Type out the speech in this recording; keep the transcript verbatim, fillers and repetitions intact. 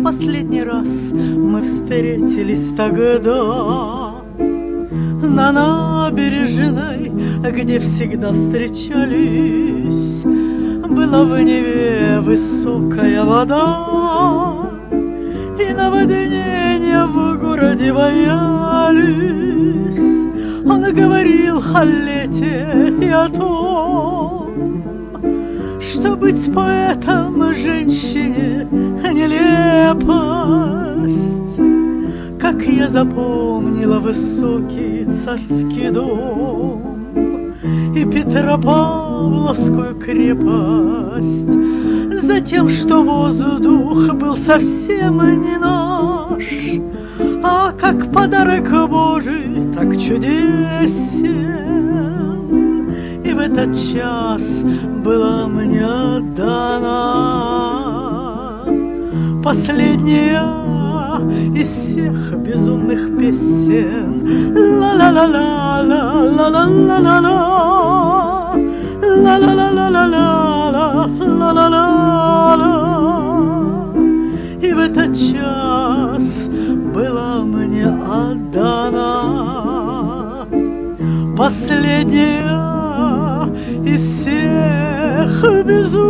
Последний раз мы встретились тогда на набережной, где всегда встречались. Была в Неве высокая вода, и наводнения в городе боялись. Он говорил о лете и о том, что быть поэтом женщине нелепость. Как я запомнила высокий царский дом и Петропавловскую крепость, за тем, что воздух был совсем не наш, а как подарок Божий, так чудесен. И в этот час была мне отдана последняя из всех безумных песен. Ла-ла-ла-ла-ла-ла-ла-ла-ла-ла, ла-ла-ла-ла-ла-ла-ла-ла-ла. И в этот час была мне отдана последняя из всех безумных